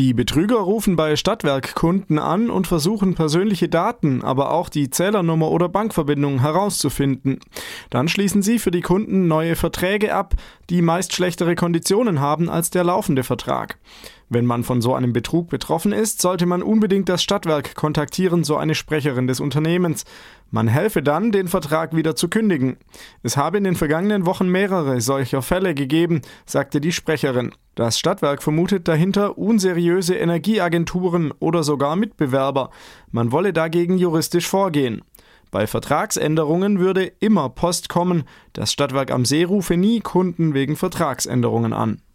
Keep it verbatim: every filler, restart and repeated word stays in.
Die Betrüger rufen bei Stadtwerk-Kunden an und versuchen persönliche Daten, aber auch die Zählernummer oder Bankverbindung herauszufinden. Dann schließen sie für die Kunden neue Verträge ab, die meist schlechtere Konditionen haben als der laufende Vertrag. Wenn man von so einem Betrug betroffen ist, sollte man unbedingt das Stadtwerk kontaktieren, so eine Sprecherin des Unternehmens. Man helfe dann, den Vertrag wieder zu kündigen. Es habe in den vergangenen Wochen mehrere solcher Fälle gegeben, sagte die Sprecherin. Das Stadtwerk vermutet dahinter unseriöse Energieagenturen oder sogar Mitbewerber. Man wolle dagegen juristisch vorgehen. Bei Vertragsänderungen würde immer Post kommen. Das Stadtwerk am See rufe nie Kunden wegen Vertragsänderungen an.